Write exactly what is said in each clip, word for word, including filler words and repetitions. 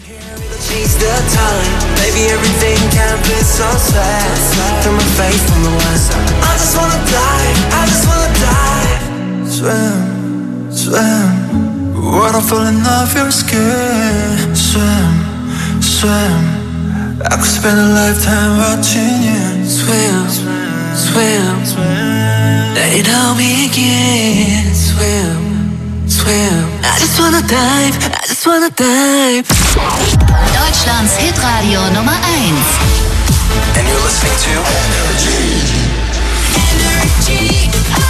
Swim, swim, waterfall in off your skin. Swim, swim, I could spend a lifetime watching you. Swim, swim, swim, they know me again. Swim, swim, I just wanna dive, I just wanna dive. Deutschlands Hitradio Nummer eins. And you're listening to Energy. Energy.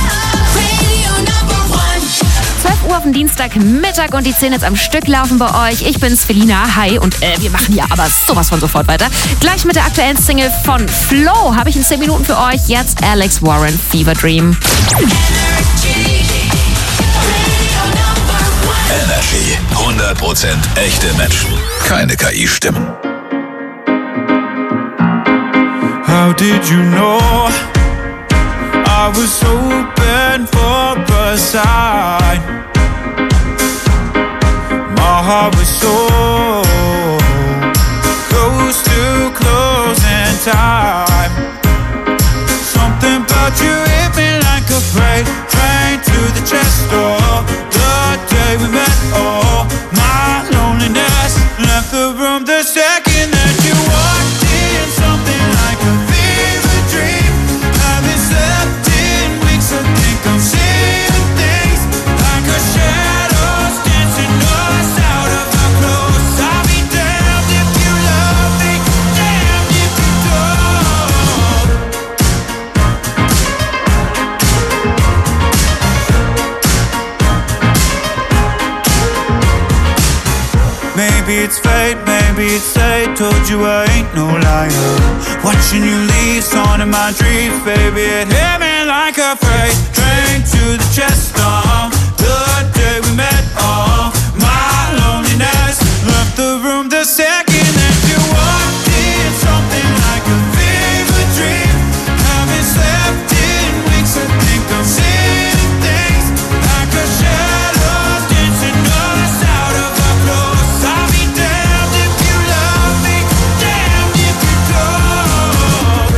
zwölf Uhr auf den Dienstagmittag und die zehn jetzt am Stück laufen bei euch. Ich bin's, Felina. Hi. Und äh, wir machen ja aber sowas von sofort weiter. Gleich mit der aktuellen Single von Flo habe ich in zehn Minuten für euch. Jetzt Alex Warren, Fever Dream. Energy. hundert Prozent echte Menschen. Keine K I-Stimmen. How did you know I was open for a sign? My heart was so close to closing time. Something about you hit me like a freight train to the chest door. The day we met, oh, my loneliness left the room the second that you walked in. Something like a fever dream. Haven't slept in weeks, I think I'm seeing things like a shadows dancing us out of our clothes. I'll be damned if you love me, damned if you don't. Maybe it's fate, maybe it's fate. Told you I ain't no liar. Watching you leave, song in my dreams, baby. It hit me like a freight train to the chest. Uh, the day we met, oh, my loneliness left the room the second that you walked in. Something like a fever dream. Haven't slept in weeks, I think I'm seeing things like a shadow dancing us out of our clothes. I'll be damned if you love me, damned if you don't.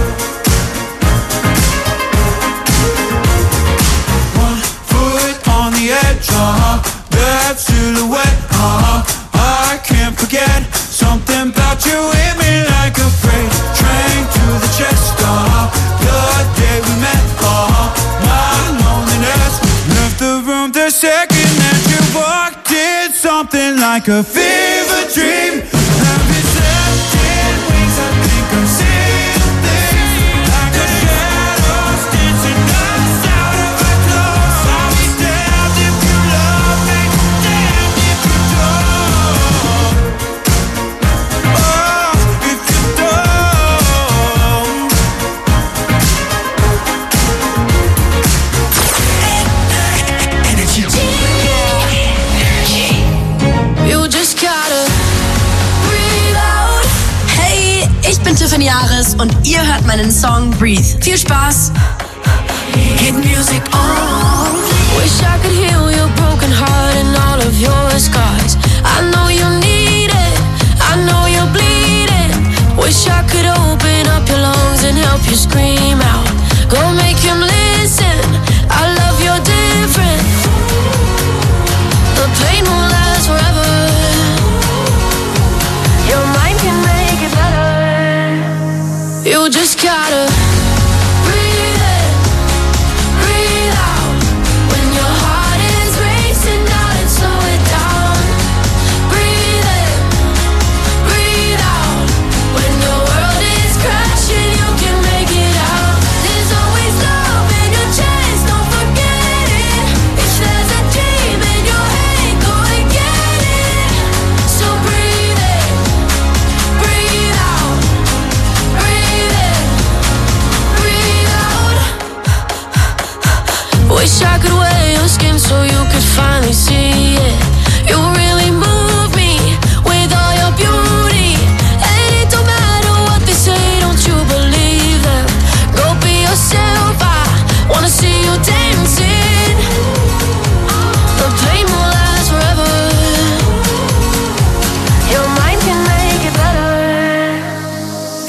One foot on the edge, uh-huh, that silhouette, uh-huh, I can't forget. Something about you hit me like a freight train to the chest, uh-huh, the day we met, uh-huh, my loneliness left the room the second that you walked in. Something like a fever dream. Haven't slept in weeks, I think I'm seeing things like a shadows dancing us out of our clothes. I'll be damned if you love me, damned if you don't. Oh, if you don't. Energy. You just gotta breathe out. Hey, ich bin Tiffany Ares und ihr hört meinen Song Breathe. Viel Spaß. Hit music on. Wish I could heal your broken heart and all of your scars. I know you need it. I know you're bleeding. Wish I could open up your lungs and help you scream out. Go make him listen. I love you're different. The pain won't last forever. Your mind can make it better. You just gotta breathe in, breathe out. When your heart is racing, darling, slow it down. Breathe in.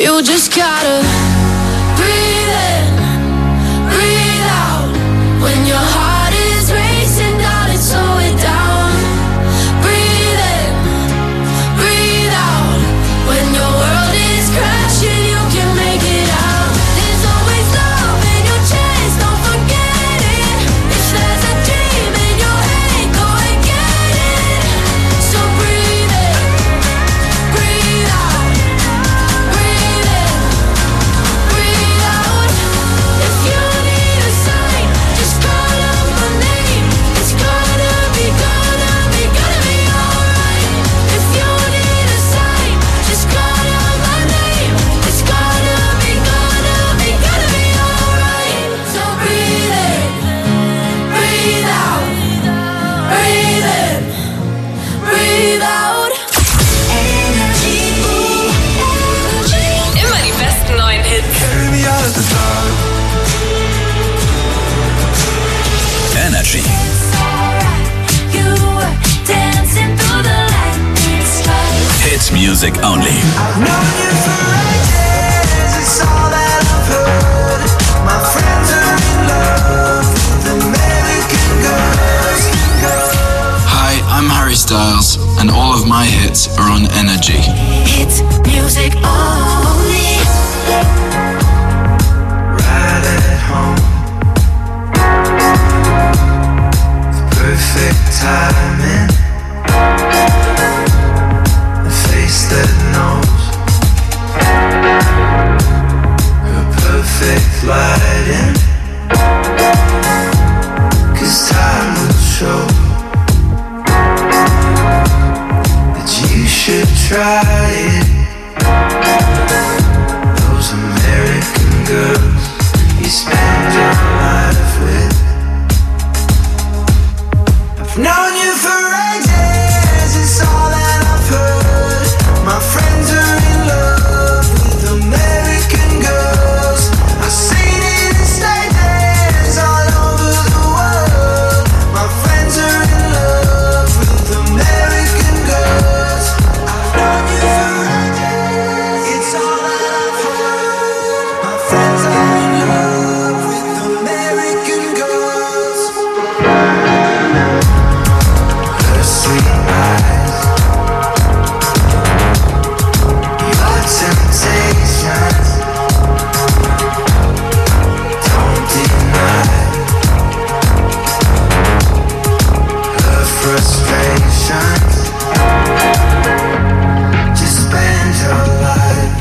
You just gotta breathe in, breathe out. When your heart is racing, darling, slow it down. Breathe in, breathe out. When your world is crashing, you can make it out. There's always love in your chest, don't forget it. If there's a dream in your head, go and get it. So breathe in, breathe out. Breathe in, breathe out. If you need a sign, just call out my name. It's gonna be, gonna be, gonna be alright. If you need a sign, just call out my name. It's gonna be, gonna be, gonna be alright. So breathe in, breathe out. Breathe in, breathe out. Energy, energy. Immer die besten neuen Hits. Carry me out of the dark. Energy. You were dancing through the lightning strikes. Hits music only. I've known you for ages, it's all that I've heard. My friends are in love with American girls. Hi, I'm Harry Styles, and all of my hits are on Energy. It's music only. Right at home. Perfect timing. A face that knows. Her perfect lighting. 'Cause time will show that you should try it. Those American girls you spend your life with. I've known you for ages, it's all that I've heard. My friends are in love with American girls. I've seen it in stages all over the world. My friends are in love with American girls. I've known you for ages, it's all that I've heard. My friends are in love with American girls. Her sweet eyes, your temptations, don't deny her frustrations. Just spend your life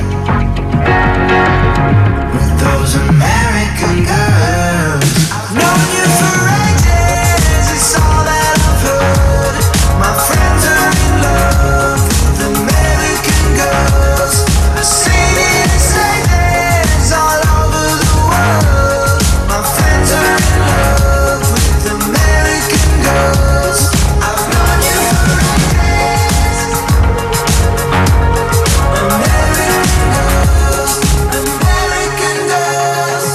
with those American girls. I've known you for ages, it's all that I've heard. My friends are in love with American girls. I've seen it in stages all over the world. My friends are in love with American girls. I've known you for ages. American girls, American girls.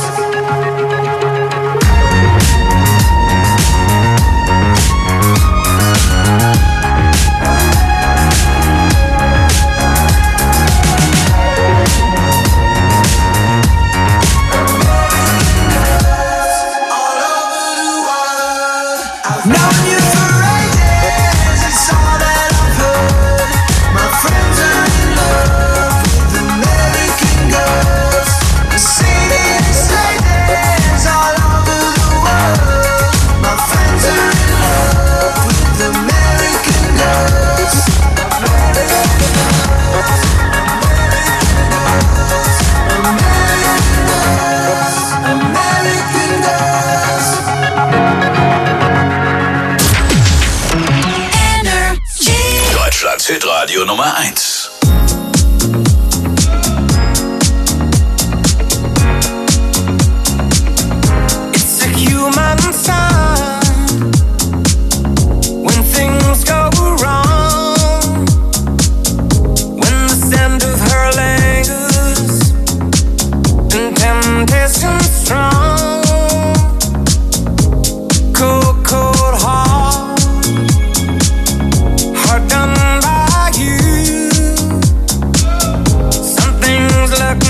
All over the world. I've known you for ages, it's all that I've heard. My friends are in love with American girls. I've seen it in stages all over the world. My friends are in love with American girls. American girls, American girls. Energy. Deutschlands Hitradio Nummer eins. It's a human sign when things go wrong. When the scent of her lingers and temptation strong. Cold, cold heart, heart done by you. Some things look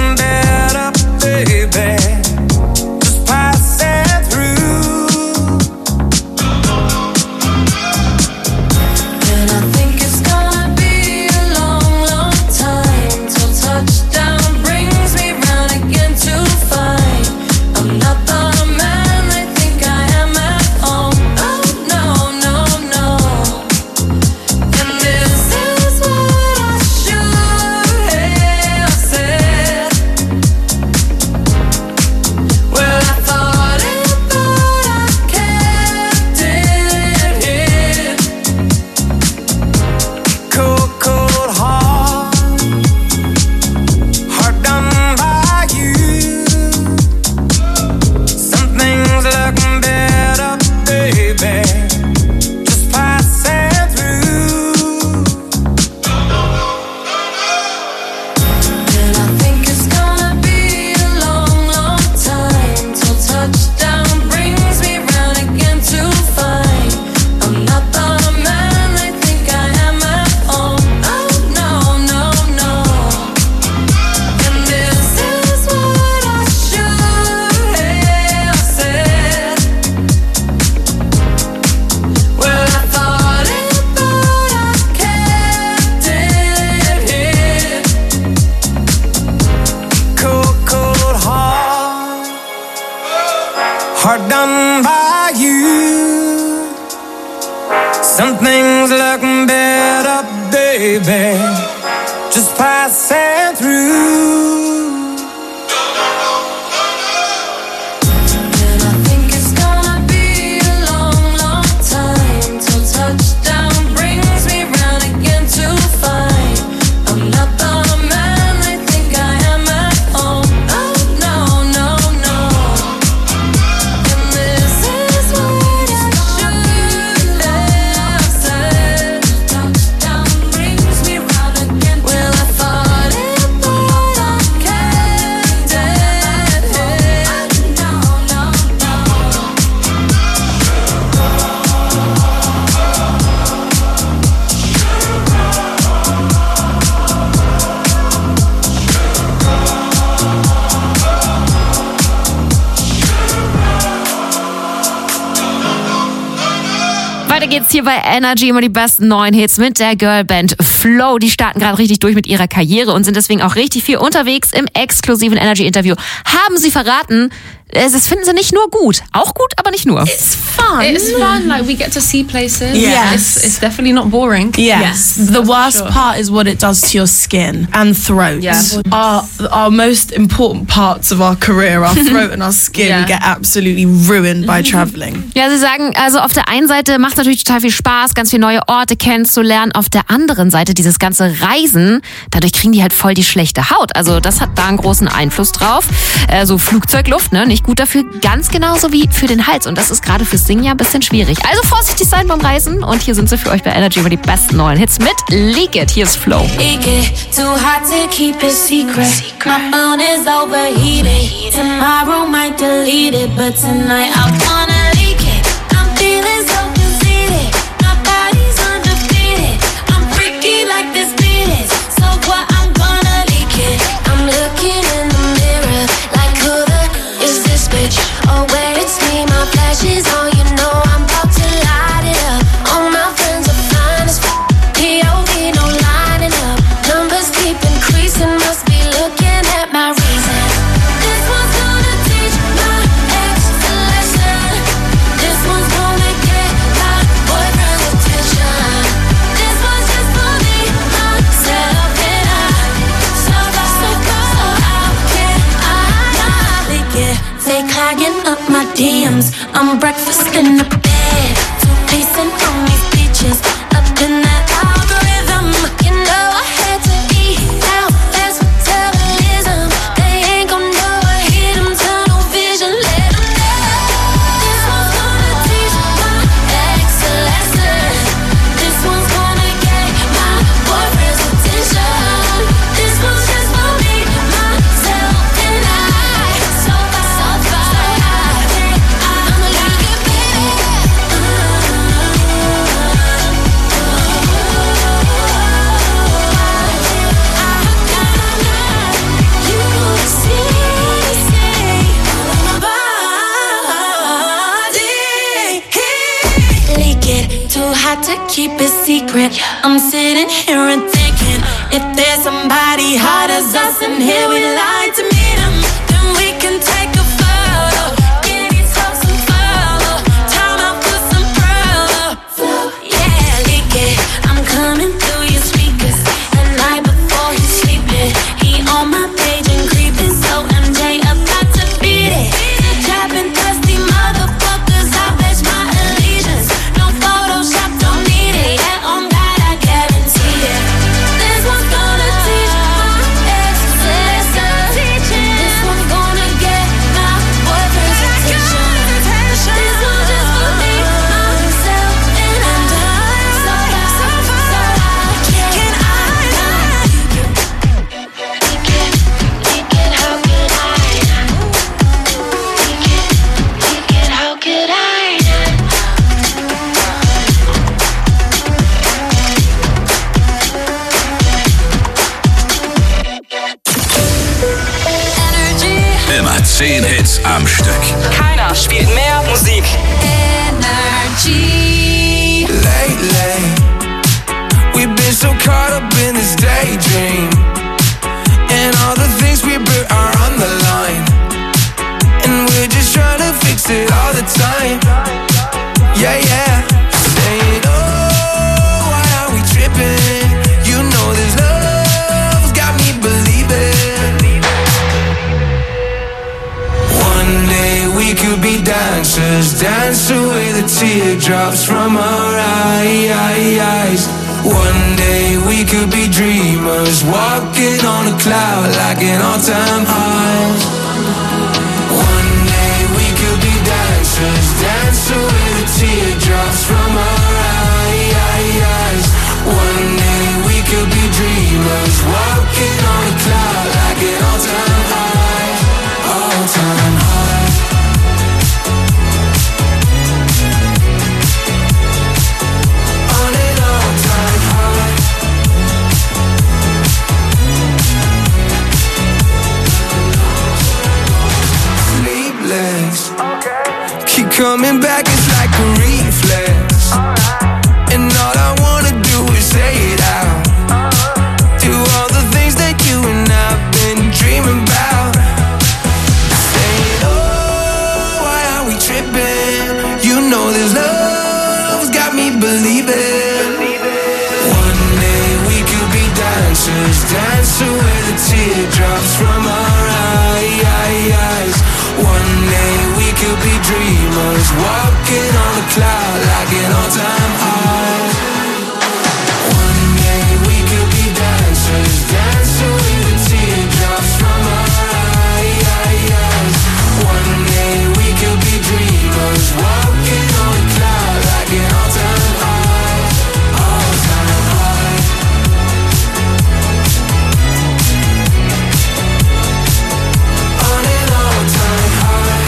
baby, just passing through. Weiter geht's hier bei Energy, immer die besten neuen Hits mit der Girlband Flow. Die starten gerade richtig durch mit ihrer Karriere und sind deswegen auch richtig viel unterwegs. Im exklusiven Energy-Interview haben sie verraten, das finden sie nicht nur gut. Auch gut, aber nicht nur. It's fun. It's fun. Like, we get to see places. Yes. It's, it's definitely not boring. Yes. yes the worst sure. part is what it does to your skin and throat. Yeah. Our, our most important parts of our career, our throat and our skin, yeah. get absolutely ruined by traveling. Ja, sie sagen, also auf der einen Seite macht es natürlich total viel Spaß, ganz viele neue Orte kennenzulernen. Auf der anderen Seite dieses ganze Reisen, dadurch kriegen die halt voll die schlechte Haut. Also das hat da einen großen Einfluss drauf. Äh, so Flugzeugluft, ne, nicht gut dafür, ganz genauso wie für den Hals. Und das ist gerade fürs Singen ja ein bisschen schwierig. Also vorsichtig sein beim Reisen. Und hier sind sie für euch bei Energy über die besten neuen Hits mit Leak It. Hier ist Flow. Leak it, too hot to keep it secret. My phone is overheated. Tomorrow might delete it, but tonight I wanna leak it. I'm feeling so conceited. My body's undefeated. I'm freaky like this beat is. So what, I'm gonna leak it. I'm looking in the mirror like who the is this bitch? Oh wait, it's me, my flash is on. You know I'm about to light it up. All my friends are fine as f***. P O V, no lining up. Numbers keep increasing, must be looking at my reason. This one's gonna teach my ex a lesson. This one's gonna get my boyfriend's attention. This one's just for me, myself and I. So far, so far, so how can I not leak it? They clogging up my D Ms. I'm breakfast in the bed, two-pacing on these beaches, up in that algorithm. You know I had to eat out, that's metabolism. They ain't gon' know I hit 'em, tunnel vision, let 'em know. This one's gonna teach my ex a lesson. This one's gonna get my boyfriend's attention. This one's just for me, myself and I. So far, so far, so how can I leak it, baby? Too hot to keep it secret. I'm sitting here and thinking, if there's somebody hot as us in here, we like to meet 'em, then we can take a photo. Get each other some photo. Time out for some promo. Yeah, leak it. I'm coming through your speakers the night before he's sleeping. He on my page and creeping, so M J about to beat it. Trapping thirsty motherfuckers, I pledge my allegiance. No Photoshop, don't need it. Yeah, on God, I guarantee it. This one's gonna teach my ex a lesson. This one's gonna get my boyfriend's attention. This one's just for me, myself and I. So far, so far, so how can I not leak it? Leak it, leak it, how could I not? Leak it, leak it, how could I not? Immer zehn Hits am Stück. Keiner spielt mehr Musik. Energy. Lately, we've been so caught up in this daydream, and all the things we built are on the line, and we're just trying to fix it all the time. Yeah, yeah. Saying, oh, why are we tripping? You know teardrops from our eyes. One day we could be dreamers, walking on a cloud like an all-time high. One day we could be dancers, dancing with the teardrops from our eyes. One day we could be dreamers, walking on a cloud like an all-time high, all-time high. On an all-time high. Sleepless, keep coming back, it's like a reflex. And all I wanna do is say it out. Do all the things that you and I've been dreaming about. Saying, oh, why are we tripping? You know this love's got me believing. One day we could be dancers, dancing with the teardrops from our eyes. One day we could be dreamers, walking on a cloud like an all-time high. One day we could be dancers, dancing with the teardrops from our eyes. One day we could be dreamers, walking on a cloud like an all-time high, all-time high. On an all-time high.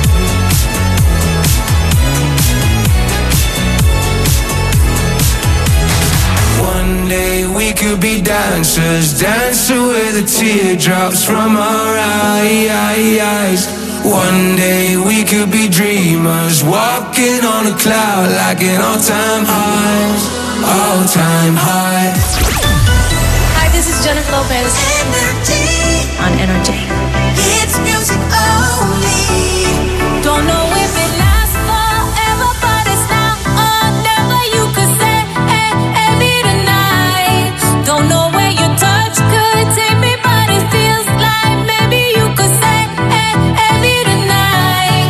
One day we could be dancers, dancing with the teardrops from our eyes. One day we could be dreamers, walking on a cloud like an all-time high, all-time high. Hi, this is Jennifer Lopez. Energy. On Energy. It's music only. Don't know if it lasts forever, but it's now or never. You could say hey, heavy tonight. Don't know where your touch could take me, but it feels like maybe you could say hey, heavy tonight.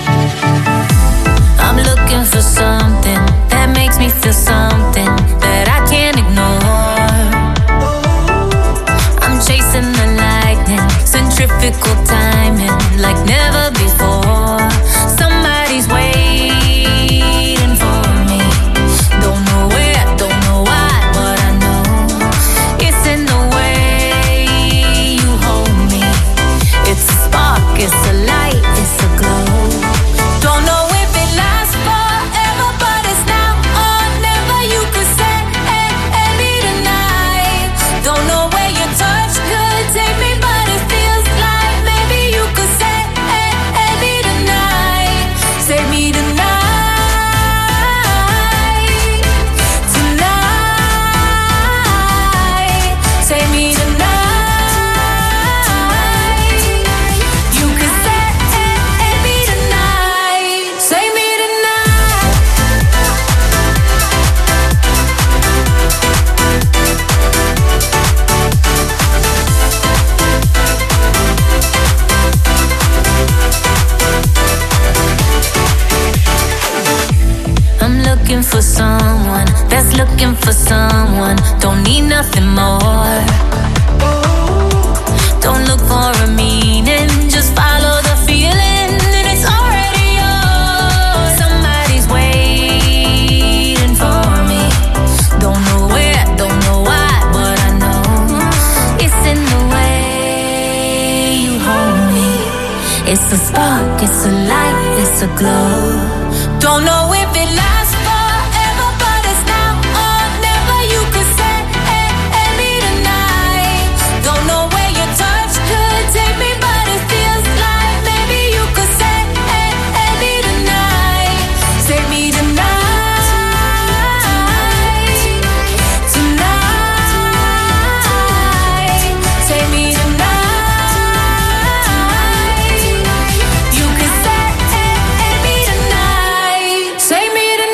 I'm looking for something that makes me feel something that I can't ignore. I'm chasing the lightning, centrifugal timing like never before. Somebody's waiting for me. Don't know where, don't know why, but I know it's in the way you hold me. It's a spark, it's a light, it's a glow. Don't know if it lasts forever, but it's now or never. You could say hey, heavy tonight. Don't know where your touch could take me, but it feels like maybe you could say hey, heavy tonight. Save me tonight. Tonight. Save me tonight. You could say hey, heavy tonight. Save me tonight. I'm looking for someone that's looking for someone. Don't need nothing more. Don't look for a meaning, just follow the feeling, and it's already yours. Somebody's waiting for me. Don't know where, don't know why, but I know it's in the way you hold me. It's a spark, it's a light, it's a glow. Don't know if it lasts forever, but it's now or never. You could say hey, heavy tonight. Don't know where your touch could take me, but it feels like maybe you could say hey, heavy tonight. Save me tonight. Tonight. Save me tonight. You could say hey, heavy tonight. Save me tonight.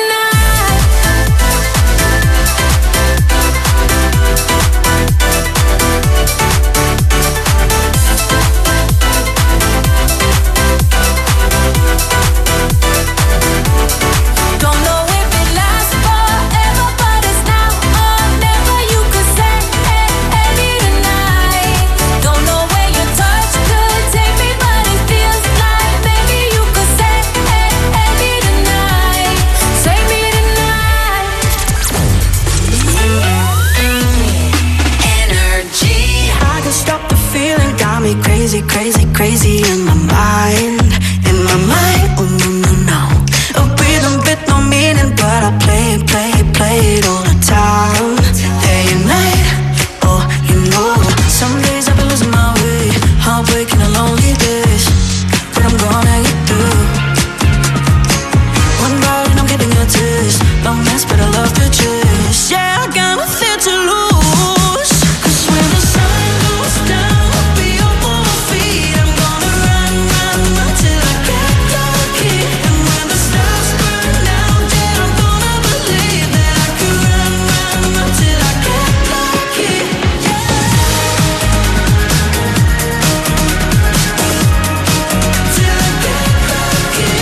crazy, crazy, crazy in my mind, in my mind. Oh no, no, no. A rhythm with no meaning, but I play it, play it, play it all the time, day and night. Oh, you know, some days I've been losing my way, heartbreaking and lonely days, but I'm gonna get through. One bite and I'm getting a taste, long nights, but I love the chase. Yeah, I got nothing to lose, 'cause when the sun goes down, I'll be up on my feet. I'm gonna run, run, run till I get lucky. And when the stars burn out, then I'm gonna believe that I can run, run, run till I get lucky. Yeah. Till I get lucky.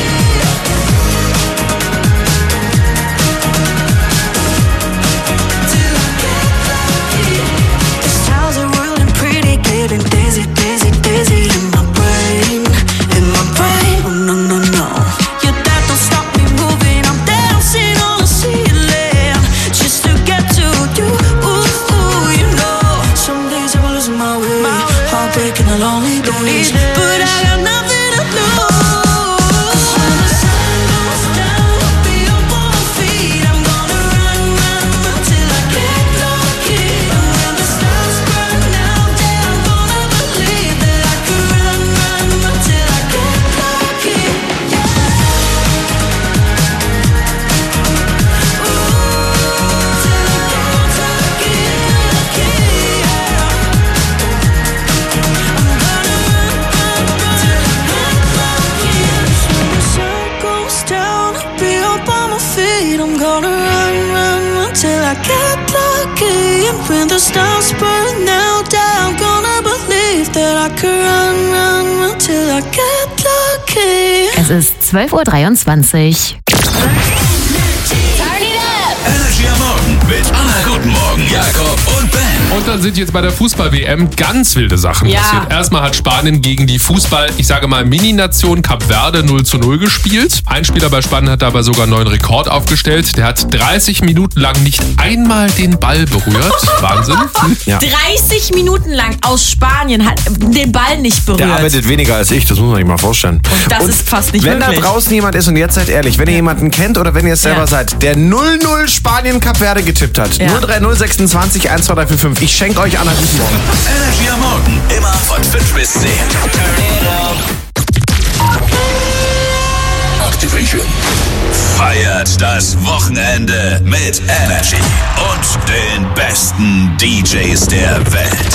Till I get lucky. The stars are whirling pretty, getting dizzy, dizzy, dizzy in my brain, in my brain. Oh no, no, no. Your dad don't stop me moving. I'm dancing on the ceiling just to get to you. Ooh, ooh, you know. Some days I will lose my way, heartbreaking and lonely days, but I got nothing to lose. When the sun goes down, I'll be up on my feet. I'm gonna run, run, run till I get lucky. And when the stars burn out, then I'm gonna believe that I can run, run, run till I get lucky. Yeah. Ooh, till I get lucky, lucky, yeah. I'm gonna run, run, run till I get lucky. When the sun goes down, I'll be up on my feet. I'm gonna run, run, run till I get lucky. And when the stars burn out, I'm gonna believe that I can run, run, run till I get lucky. Es ist zwölf Uhr dreiundzwanzig. Energy am Morgen mit Anna Guten Morgen, Jakob und Ben. Und dann sind jetzt bei der Fußball-W M ganz wilde Sachen Ja. passiert. Erstmal hat Spanien gegen die Fußball, ich sage mal Mini-Nation Kap Verde null zu null gespielt. Ein Spieler bei Spanien hat dabei sogar einen neuen Rekord aufgestellt. Der hat dreißig Minuten lang nicht einmal den Ball berührt. Wahnsinn. Ja. dreißig Minuten lang aus Spanien hat den Ball nicht berührt. Der arbeitet weniger als ich, das muss man sich mal vorstellen. Und das ist fast nicht wenn möglich. da draußen jemand ist, und jetzt seid ehrlich, wenn ihr jemanden kennt oder wenn ihr es selber Ja. seid, der null null Spanien Kap Verde getippt hat, Ja. null drei null sechsundzwanzig eins zwei drei vier fünf. Ich schenke euch Anna guten Morgen. Energy am Morgen, immer von fünf bis zehn. Activation. Feiert das Wochenende mit Energy und den besten D Js der Welt.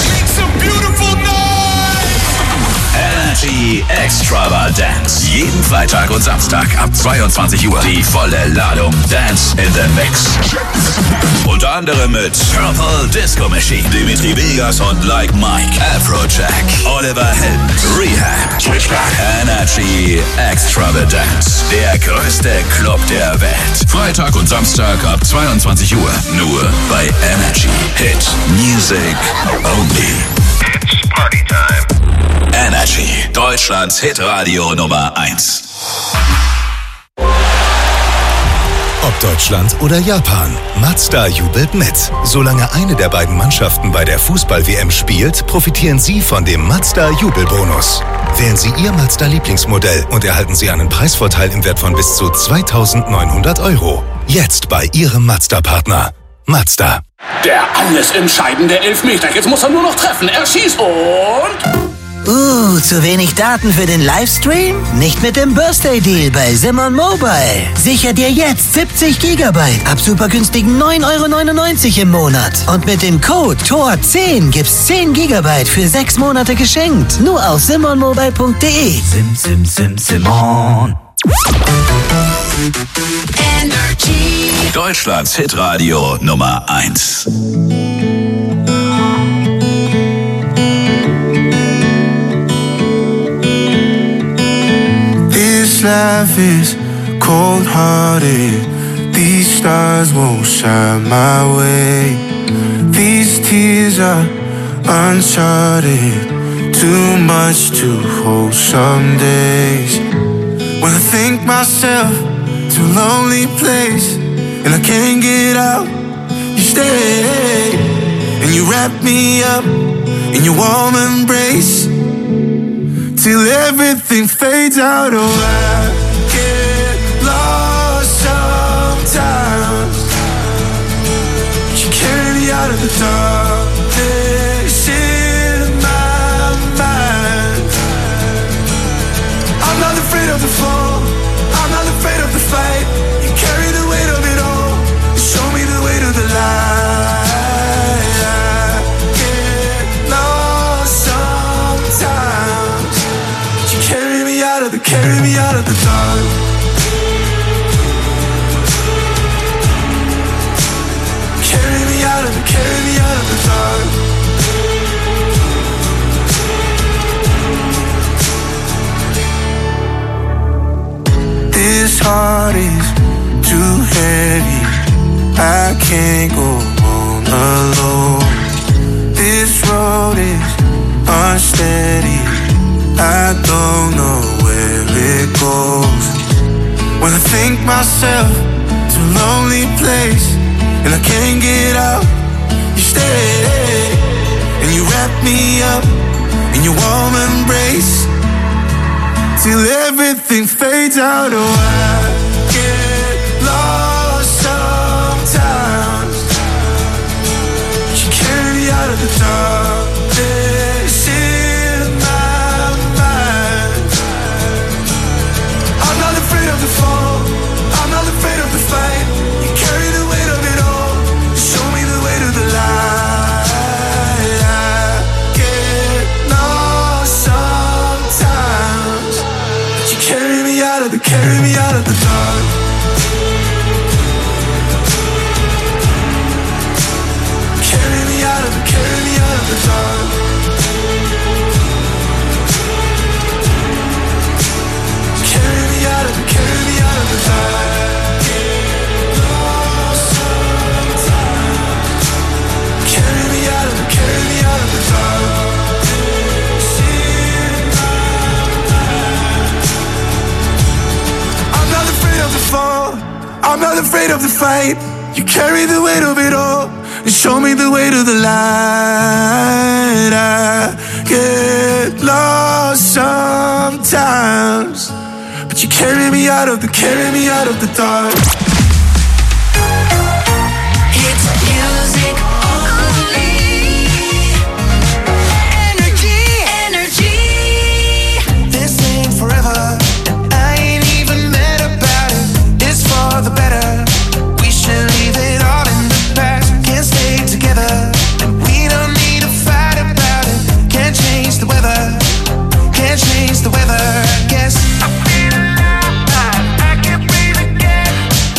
Energy Extravagance. Jeden Freitag und Samstag ab zweiundzwanzig Uhr. Die volle Ladung Dance in the Mix. Unter anderem mit Purple Disco Machine, Dimitri Vegas und Like Mike, Afrojack, Oliver Heldens, Rehab, Energy Extravagance. Der größte Club der Welt. Freitag und Samstag ab zweiundzwanzig Uhr. Nur bei Energy. Hit Music Only. It's Party Time. Energy, Deutschlands Hitradio Nummer eins. Ob Deutschland oder Japan, Mazda jubelt mit. Solange eine der beiden Mannschaften bei der Fußball-W M spielt, profitieren Sie von dem Mazda Jubelbonus. Wählen Sie Ihr Mazda-Lieblingsmodell und erhalten Sie einen Preisvorteil im Wert von bis zu zweitausendneunhundert Euro. Jetzt bei Ihrem Mazda-Partner. Mazda. Der alles entscheidende Elfmeter. Jetzt muss er nur noch treffen. Er schießt und... Uh, zu wenig Daten für den Livestream? Nicht mit dem Birthday Deal bei Simon Mobile. Sicher dir jetzt siebzig Gigabyte ab super günstigen neun Euro neunundneunzig im Monat. Und mit dem Code T O R zehn gibt's zehn Gigabyte für sechs Monate geschenkt. Nur auf simon mobile punkt de. Sim, sim, sim, Simon. Energy. Deutschlands Hitradio Nummer eins. This life is cold-hearted. These stars won't shine my way. These tears are uncharted. Too much to hold some days. When I think myself to a lonely place and I can't get out, you stay and you wrap me up in your warm embrace. till everything fades out. Oh, I get lost sometimes. You carry me out of the darkness in my mind. I'm not afraid of the fall, I'm not afraid of the fight. You carry the weight of it all, show me the way to the light. I get lost sometimes. You carry me out of the, carry me out of the dark. Carry me out of the, carry me out of the dark. This heart is too heavy, I can't go on alone. This road is unsteady, I don't know where it goes. When I think myself to a lonely place and I can't get out, you stay and you wrap me up in your warm embrace till everything fades out. Oh, I get lost sometimes. You carry me out of the darkness in my mind. I'm not afraid of the fall, I'm not afraid of the fight. You carry the weight of it all, show me the way to the light. I get lost sometimes. You carry me out of the, carry me out of the dark. Carry me out of the, carry me out of the dark. Carry me out of the, carry me out of the dark. Carry me out of the, carry me out of the dark. I'm not afraid of the fall, I'm not afraid of the fight. You carry the weight of it all and show me the way to the light. I get lost sometimes, but you carry me out of the, carry me out of the dark. It's music only. Energy, energy. This ain't forever, and I ain't even mad about it. It's for the better. We should leave it all in the past. Can't stay together, and we don't need to fight about it. Can't change the weather, can't change the weather. I guess I feel alive, I can breathe again.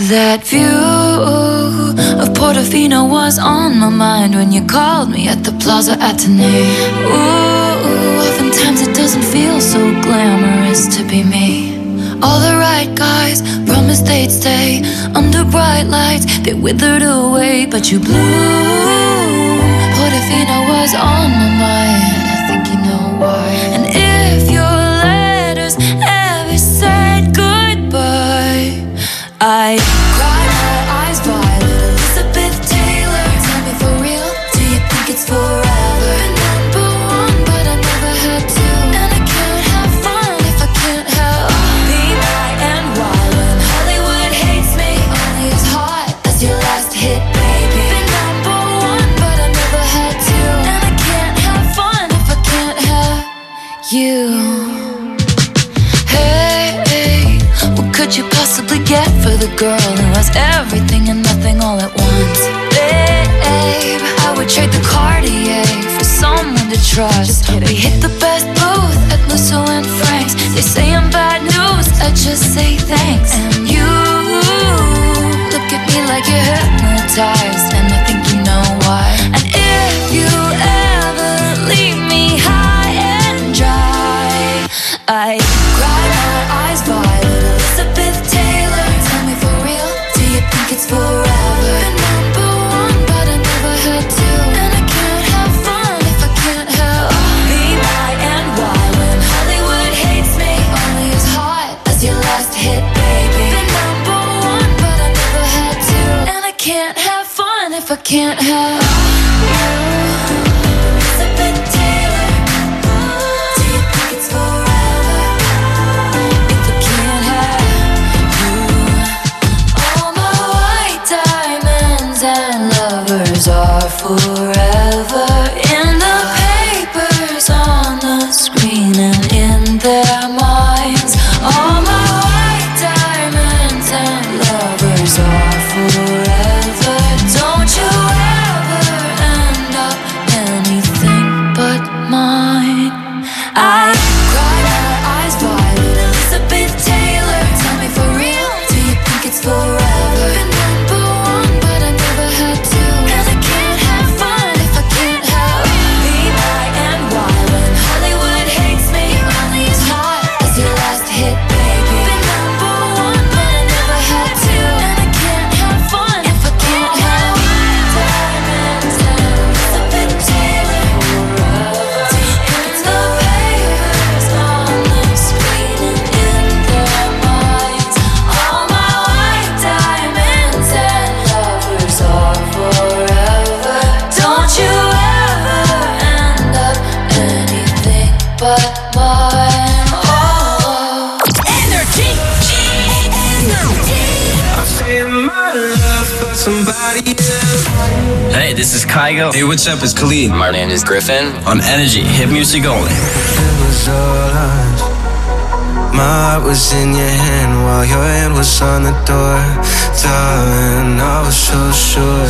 That view of Portofino was on my mind when you called me at the Plaza Athénée. Ooh, oftentimes it doesn't feel so glamorous to be me. All the right guys promised they'd stay under bright lights. They withered away, but you blew. Portofino was on my mind. I think you know why. And if your letters ever said goodbye, I cried my eyes violet. Elizabeth Taylor, tell me for real, do you think it's forever? Number one, but I never had to. And I can't have fun if I can't help. Be my and why when Hollywood hates me, only as hot as your last hit, baby. Been number one, but I never had to. And I can't have fun if I can't have you. Hey, what could you possibly get for the girl who has everything and nothing all at once? Babe, I would trade the Cartier for someone to trust. We hit the best booth at Musso and Frank's. They say I'm bad news, I just say thanks. And you look at me like you're hypnotized, and I think you know why. And if you ever leave me high and dry, I cry my eyes violet. Elizabeth Taylor, tell me for real, do you think it's forever? Number one, but I never had to. And I can't have fun if I can't help. Be my and why when Hollywood hates me, only as hot as your last hit, baby. Been number one, but I never had to. And I can't have fun if I can't have you. Elizabeth Taylor, do you think it's forever? If I can't have you. All my white diamonds and lovers are forever in the papers, on the screen, and in their minds. All my white diamonds and lovers are forever. Don't you ever end up anything but mine. I cry my eyes violet. Elizabeth Taylor, tell me for real, do you think it's forever? Been number one, but I never had to. And I can't have fun if I can't help. Be my and why when Hollywood hates me, only as hot as your last hit, baby. Been number one, but I never had to. And I can't have fun if I can't help. Diamonds and Elizabeth Taylor, forever in the papers, on the screen, and in their minds. All my white diamonds and lovers are forever. Don't you ever end up anything but mine. Oh. Energy, energy. I'm saying my love for somebody else. Hey, this is Kygo. Hey, what's up? It's Khalid. My name is Griffin. On Energy, hit music only. It was all ours. My heart was in your hand while your hand was on the door. Darling, I was so sure.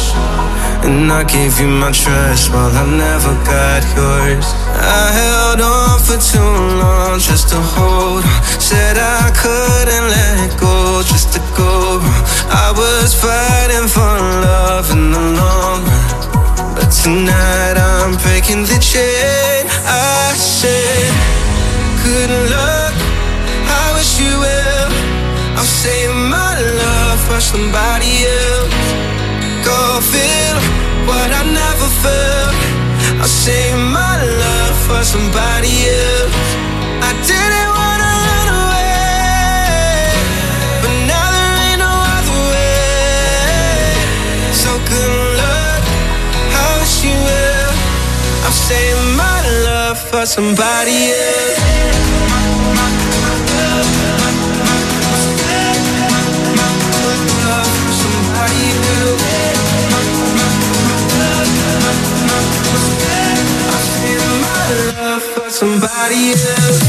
And I gave you my trust while I never got yours. I held on for too long just to hold on. Said I couldn't let go just to go wrong. I was fighting for love in the long run, but tonight I'm breaking the chain. I said, good luck, I wish you well. I'm saving my love for somebody else. Go feel what I never felt. I'll save my love for somebody else. I didn't wanna run away, but now there ain't no other way. So good luck, I wish you well. I'm saving my love for somebody else. Love for somebody else.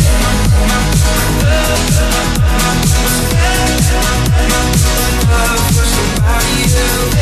Love for somebody else.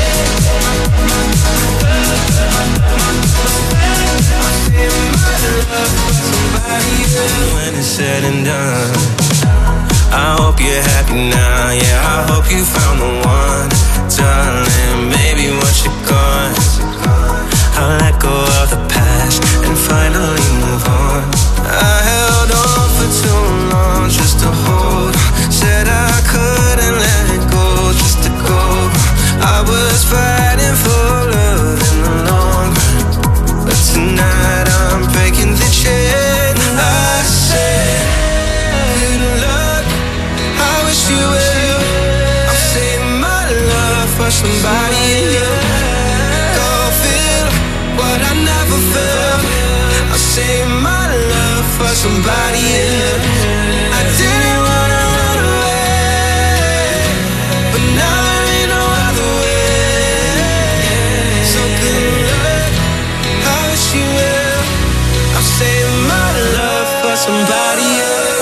When it's said and done, I hope you're happy now. Yeah, I hope you found the one. Darling, maybe once you're gone, I'll let go of the past and finally move on. I held on for too long just to hold. Said I couldn't let it go just to go. I was fighting for love in the long run, but tonight I'm breaking the chain. I said, good luck, I wish you well. I'm saving my love for somebody else. Go feel what I never felt. I'll save my love for somebody else. I didn't wanna run away, but now there ain't no other way. So good luck, I wish you well. I'll save my love for somebody else.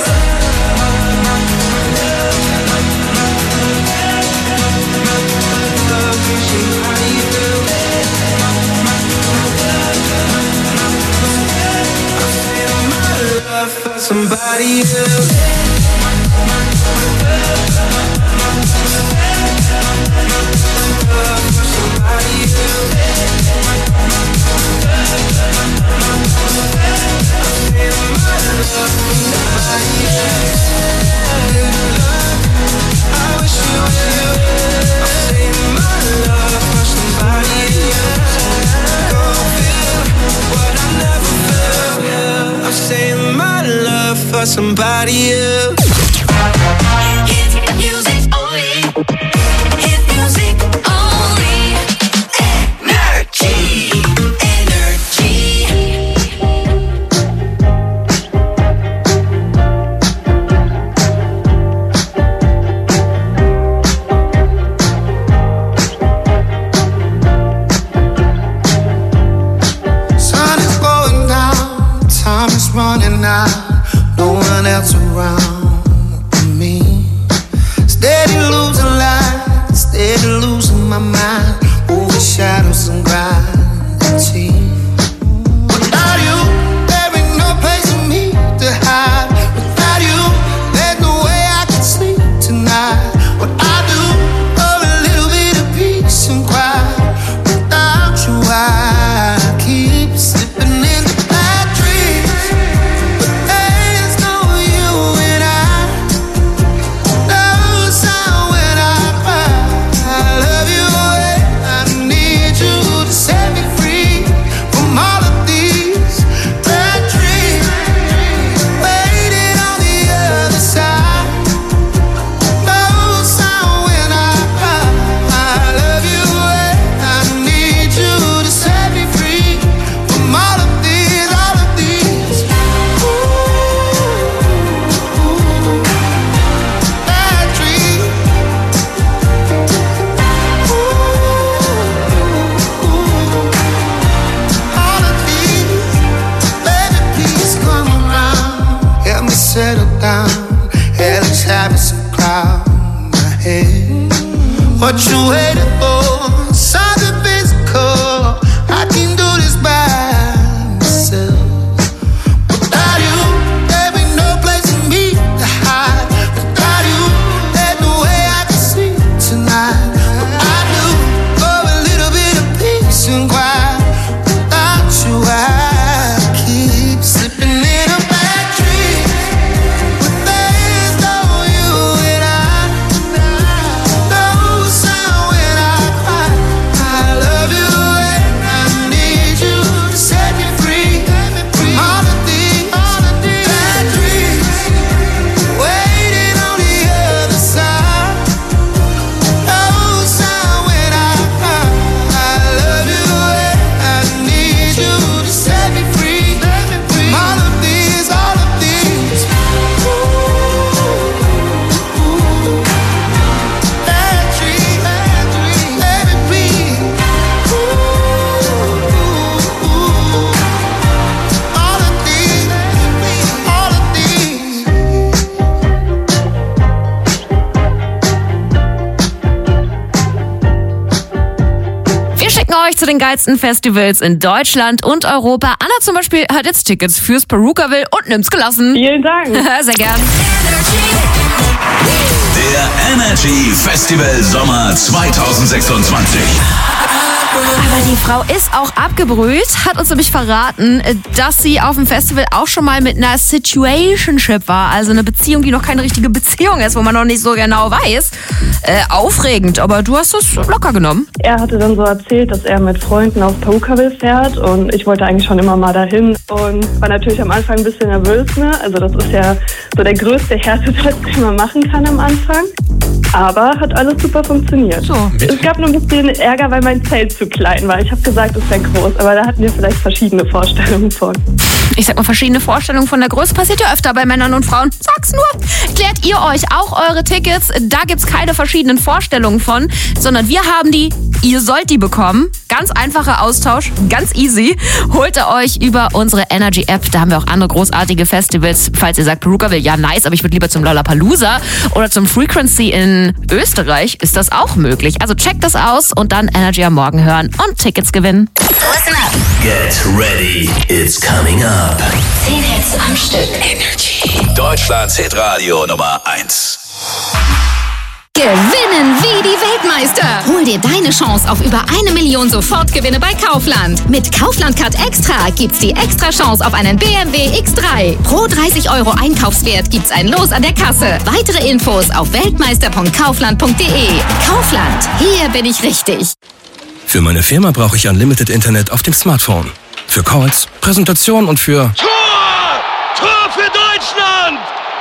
For somebody else. For somebody else. Hit music only. Hit music only. Energy. Energy. Sun is going down, time is running out. No one else around me. Steady losing light, steady losing my mind. Over shadows and gravity. Without you, there ain't no place for me to hide. Without you, there's no way I can sleep tonight. What I do for a little bit of peace and quiet. Without you, I keep slipping into bad dreams. Settle down, hell is having some cloud in my head. What you waiting for? Something physical. I can do this by myself. Without you, there ain't no place for me to hide. Without you, there's no way I can sleep tonight. What I do for a little bit of peace and quiet. Without you, I keep slipping in a bad dream. Euch zu den geilsten Festivals in Deutschland und Europa. Anna zum Beispiel hat jetzt Tickets fürs Perukaville und nimmt's gelassen. Vielen Dank. Sehr gern. Der Energy Festival Sommer zwanzig sechsundzwanzig. Aber die Frau ist auch abgebrüht, hat uns nämlich verraten, dass sie auf dem Festival auch schon mal mit einer Situationship war. Also eine Beziehung, die noch keine richtige Beziehung ist, wo man noch nicht so genau weiß. Äh, aufregend, aber du hast es locker genommen. Er hatte dann so erzählt, dass er mit Freunden auf Pawukawil fährt und ich wollte eigentlich schon immer mal dahin und war natürlich am Anfang ein bisschen nervös, ne? Also das ist ja so der größte Härtetest, den man machen kann am Anfang. Aber hat alles super funktioniert. So. Es gab nur ein bisschen Ärger, weil mein Zelt zu klein war. Ich habe gesagt, es wäre groß, aber da hatten wir vielleicht verschiedene Vorstellungen von. Ich sag mal, verschiedene Vorstellungen von der Größe passiert ja öfter bei Männern und Frauen. Sag's nur. Klärt ihr euch auch eure Tickets? Da gibt's keine verschiedenen Vorstellungen von, sondern wir haben die. Ihr sollt die bekommen. Ganz einfacher Austausch, ganz easy. Holt ihr euch über unsere Energy-App. Da haben wir auch andere großartige Festivals. Falls ihr sagt, Pawukawil, ja nice, aber ich würde lieber zum Lollapalooza oder zum Frequency in Österreich, ist das auch möglich. Also checkt das aus und dann Energy am Morgen hören und Tickets gewinnen. Listen up. Get ready, it's coming up. Zehn Hits am Stück. Energy. Deutschlands Hitradio Nummer eins. Gewinnen wie die Weltmeister. Hol dir deine Chance auf über eine Million Sofortgewinne bei Kaufland. Mit Kaufland Card Extra gibt's die extra Chance auf einen B M W X drei. Pro dreißig Euro Einkaufswert gibt's ein Los an der Kasse. Weitere Infos auf weltmeister punkt kaufland punkt de. Kaufland, hier bin ich richtig. Für meine Firma brauche ich Unlimited Internet auf dem Smartphone. Für Calls, Präsentationen und für... Tor! Tor für Deutschland!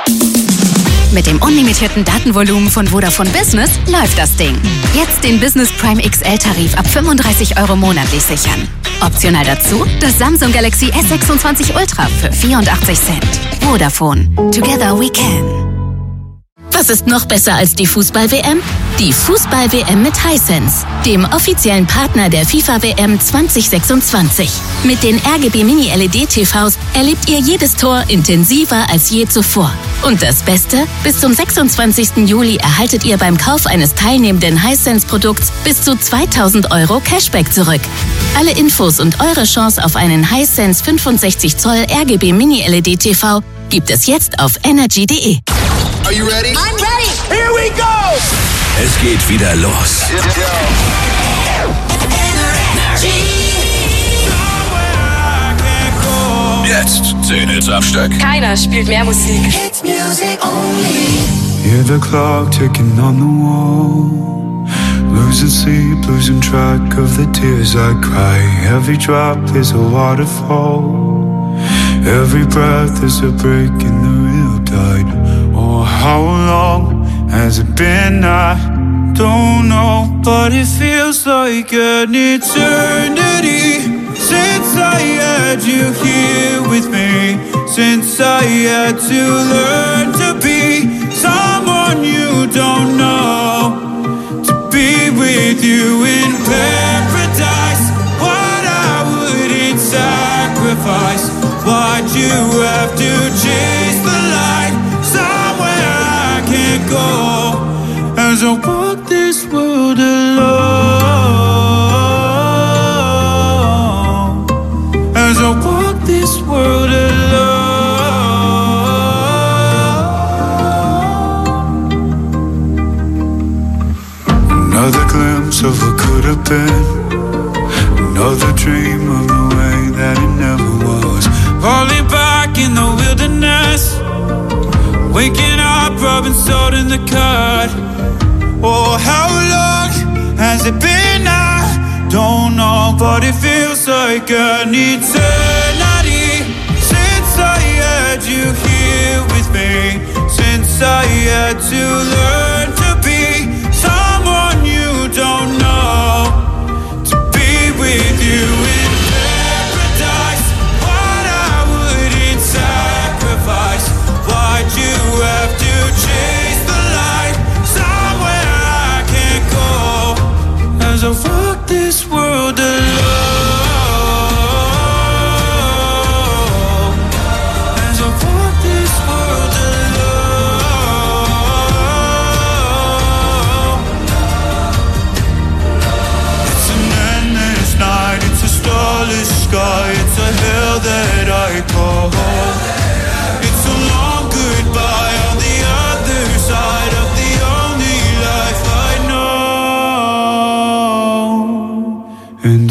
Mit dem unlimitierten Datenvolumen von Vodafone Business läuft das Ding. Jetzt den Business Prime X L-Tarif ab fünfunddreißig Euro monatlich sichern. Optional dazu das Samsung Galaxy S sechsundzwanzig Ultra für vierundachtzig Cent. Vodafone. Together we can. Was ist noch besser als die Fußball-W M? Die Fußball-W M mit Hisense, dem offiziellen Partner der FIFA-W M zwanzig sechsundzwanzig. Mit den R G B Mini-L E D-T Vs erlebt ihr jedes Tor intensiver als je zuvor. Und das Beste? Bis zum sechsundzwanzigsten Juli erhaltet ihr beim Kauf eines teilnehmenden Hisense-Produkts bis zu zweitausend Euro Cashback zurück. Alle Infos und eure Chance auf einen Hisense fünfundsechzig Zoll R G B Mini-L E D-T V gibt es jetzt auf energy punkt de. Are you ready? I'm ready. Here we go! Es geht wieder los. Jetzt zehn Hits am Stück. Keiner spielt mehr Musik. It's music only. Hear the clock ticking on the wall. Losing sleep, losing track of the tears I cry. Every drop is a waterfall. Every breath is a break in the real tide. Oh, how long has it been? I don't know, but it feels like an eternity since I had you here with me. Since I had to learn to be someone you don't know. To be with you in paradise, what I wouldn't sacrifice. Why'd you have to chase the light somewhere I can't go? As I walk this world alone. As I walk this world alone. Another glimpse of what could have been. Another dream of the way that it never was. Falling back in the wilderness. Waking up, rubbing salt in the cut. Oh, how long has it been? I don't know, but it feels like an eternity since I had you here with me. Since I had to learn to be someone you don't know. To be with you in paradise, what I wouldn't sacrifice. Why'd you have to chase the light somewhere I can't go? As I walk this world alone. As I walk this world alone.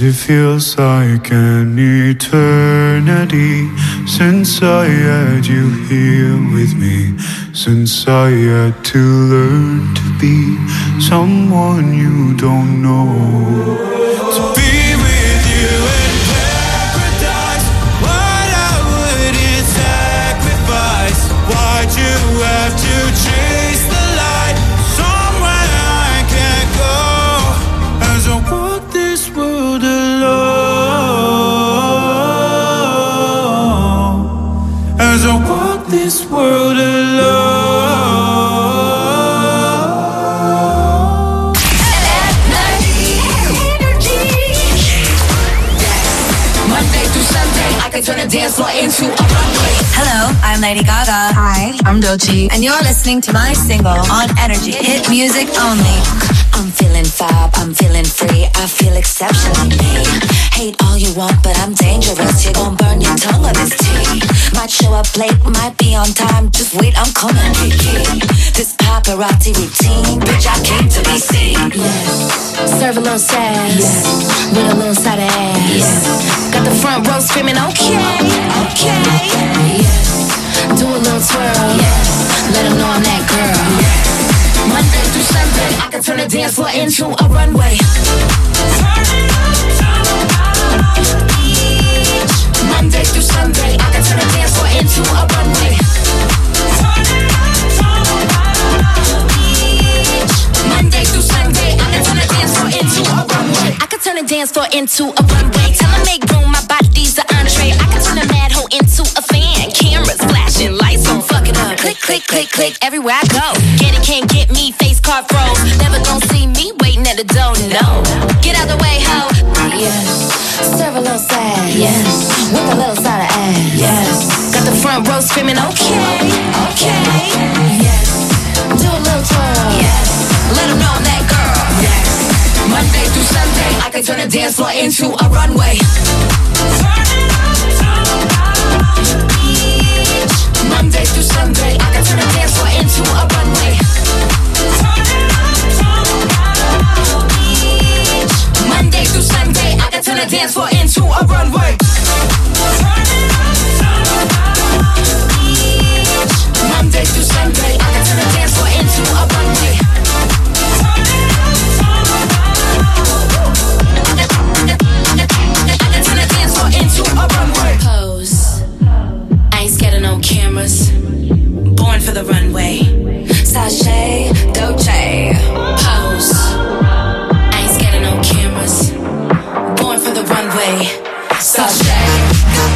it feels like an eternity since I had you here with me, since I had to learn to be someone you don't know. To be with you in paradise, what I wouldn't sacrifice. Why'd you have to chase the light somewhere I can't go? As I walk this world alone, as I walk this world alone. Monday through Sunday, I can turn a dance floor into a runway. Hello, I'm Lady Gaga. Hi, I'm Doechii. And you're listening to my single on Energy. Hit music only. I'm feeling fab, I'm feeling free, I feel exceptionally me. Hate all you want, but I'm dangerous. You're gon' burn your tongue on this tea. Might show up late, might be on time. Just wait, I'm coming, Kiki. This paparazzi routine, bitch, I came to be seen. Yes. Serve a little sass, yes. With a little side of ass. Yes. Got the front row screaming, okay, okay. Yes. Do a little twirl, yes. Let them know I'm that girl. Yes. Monday through Sunday, I can turn the dance floor into a runway. Monday through Sunday, I can turn the dance floor into a runway. Monday through Sunday, I can turn the dance floor into a runway. I can turn the dance floor into a runway. Tell them make room, my body's the entree. I can turn a mad hoe into a fan. Cameras flashing, lights on, fuck it up. Click, click, click, click, everywhere I go. Get it, can't get me, face card froze. Never gon' see me waiting at the door, no. Get out the way, ho. Yes. Serve a little sad, yes. With a little side of ass, yes. Got the front row screaming, okay, okay. Yes. Do a little twirl, yes. Let them know I'm that girl, yes. Monday through Sunday, I can turn the dance floor into a runway. Monday through Sunday, I can turn the dance floor into a runway. Monday through Sunday, I can turn the dance floor into a runway. Monday through Sunday, I can turn the dance floor into a runway. I can turn the dance floor into a runway. Pose. I ain't scared of no cameras. Born for the runway. Sashay, Doechii. Pose. I ain't scared of no cameras. Born for the runway. Sashay.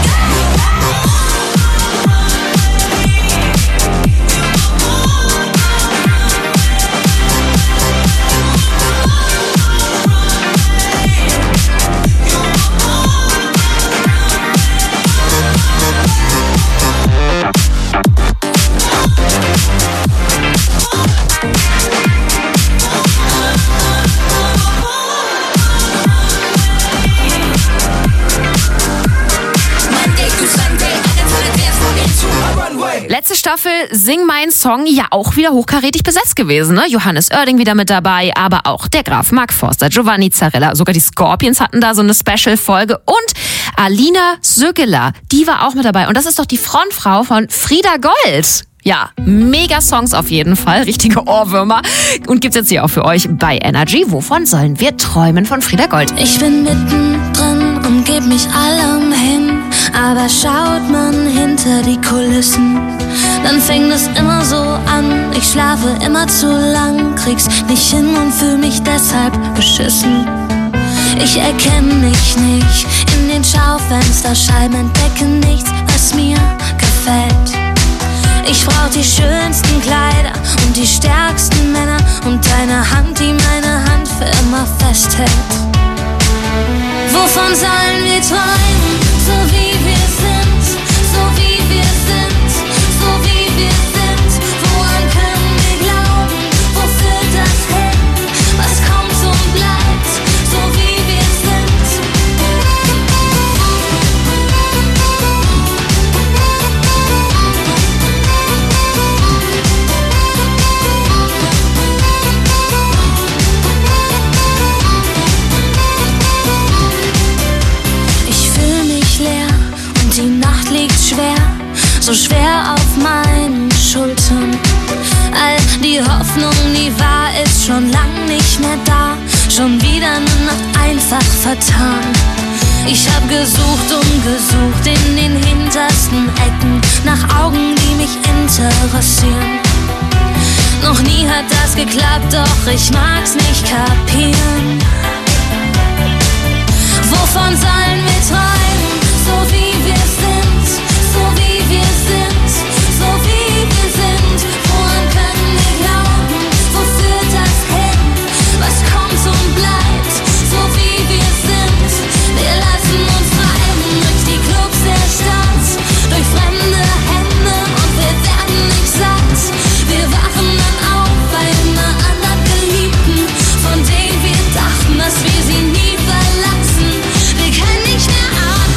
Letzte Staffel Sing Mein Song, ja auch wieder hochkarätig besetzt gewesen. Ne? Johannes Oerding wieder mit dabei, aber auch der Graf Mark Forster, Giovanni Zarella, sogar die Scorpions hatten da so eine Special-Folge und Alina Sögela, die war auch mit dabei. Und das ist doch die Frontfrau von Frieda Gold. Ja, mega Songs auf jeden Fall, richtige Ohrwürmer. Und gibt's jetzt hier auch für euch bei Energy. Wovon sollen wir träumen von Frieda Gold? Ich bin mittendrin und geb mich allem hin, aber schaut man hinter die Kulissen, dann fängt es immer so an. Ich schlafe immer zu lang, krieg's nicht hin und fühl mich deshalb beschissen. Ich erkenne mich nicht in den Schaufensterscheiben, entdecke nichts, was mir gefällt. Ich brauch die schönsten Kleider und die stärksten Männer und deine Hand, die meine Hand für immer festhält. Wovon sollen wir träumen, so wie wir sind, so wie wir sind, so wie wir sind? Woran können wir glauben, wo führt das hin? Was kommt und bleibt, so wie wir sind? schon wieder nur noch einfach vertan. Ich hab gesucht und gesucht in den hintersten Ecken nach Augen, die mich interessieren. Noch nie hat das geklappt, doch ich mag's nicht kapieren. Wovon sollen wir träumen, so wie wir sind, so wie wir sind, so wie wir sind. Woran können wir glauben, wo führt das hin, was kommt und bleibt, so wie wir sind. Wir lassen uns treiben durch die Clubs der Stadt, durch fremde Hände und wir werden nicht satt. Wir wachen dann auf bei einer anderen Geliebten, von denen wir dachten, dass wir sie nie verlassen. Wir können nicht mehr atmen.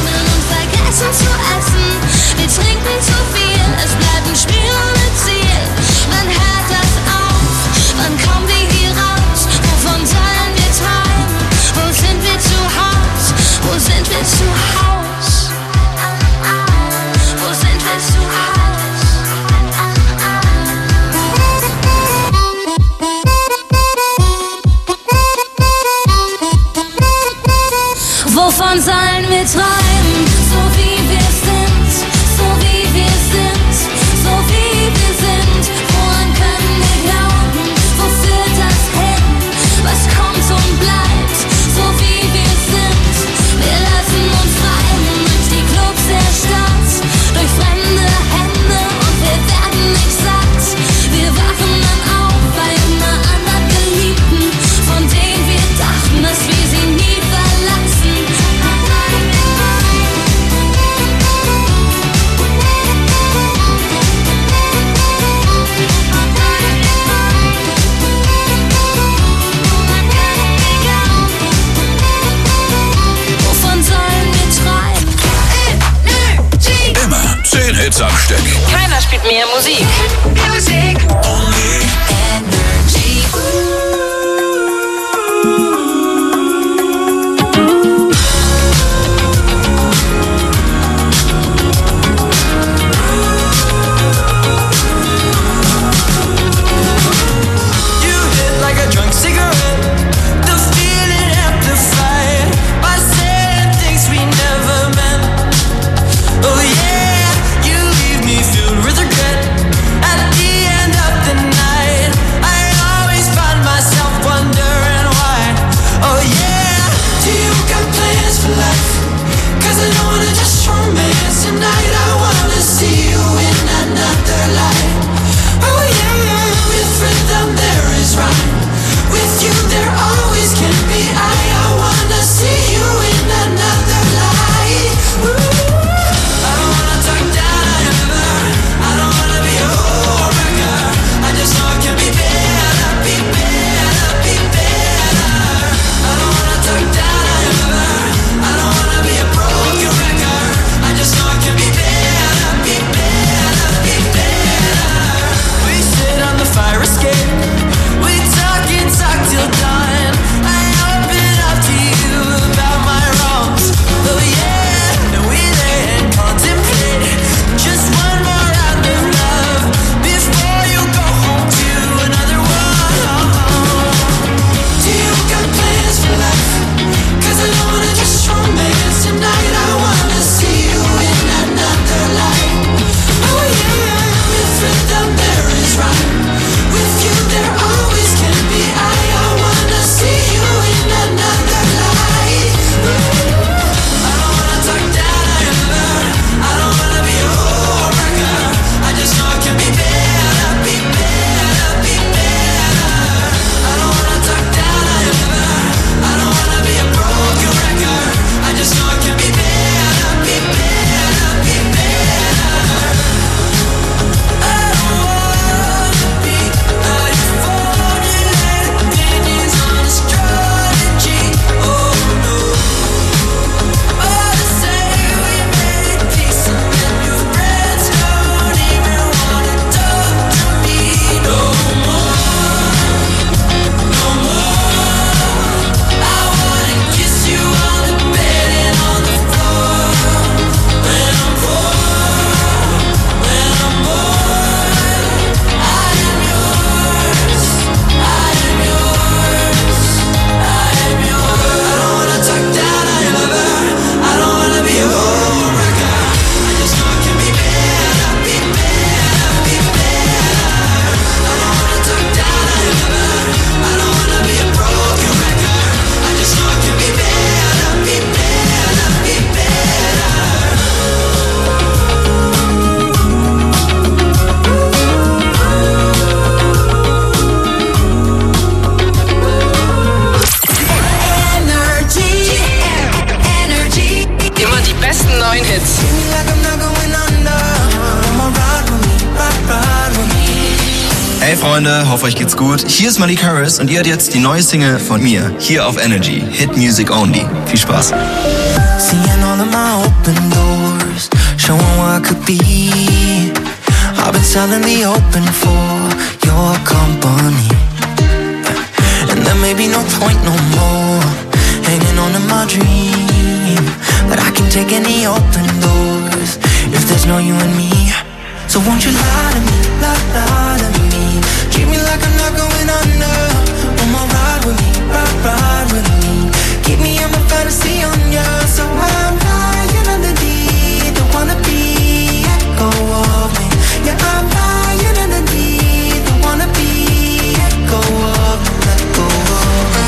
Freunde, hoffe euch geht's gut. Hier ist Malik Harris und ihr hört jetzt die neue Single von mir, hier auf Energy. Hit Music Only. Viel Spaß. Seeing all of my open doors, showing what I could be. I've been selling the open for your company. And there may be no point no more hanging on to my dream, but I can take any open doors if there's no you and me. So won't you lie to me, lie, lie to me. Treat me like I'm not going under. Come on, ride with me, ride, ride with me. Keep me in my fantasy on ya. So I'm lying underneath. Don't wanna be echo of me. Yeah, I'm lying underneath. Don't wanna be echo of me. Let go of me.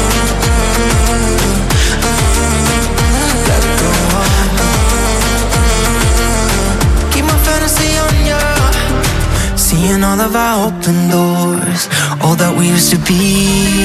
Let go of me. Keep my fantasy on ya. Seeing all of our open doors, all that we used to be.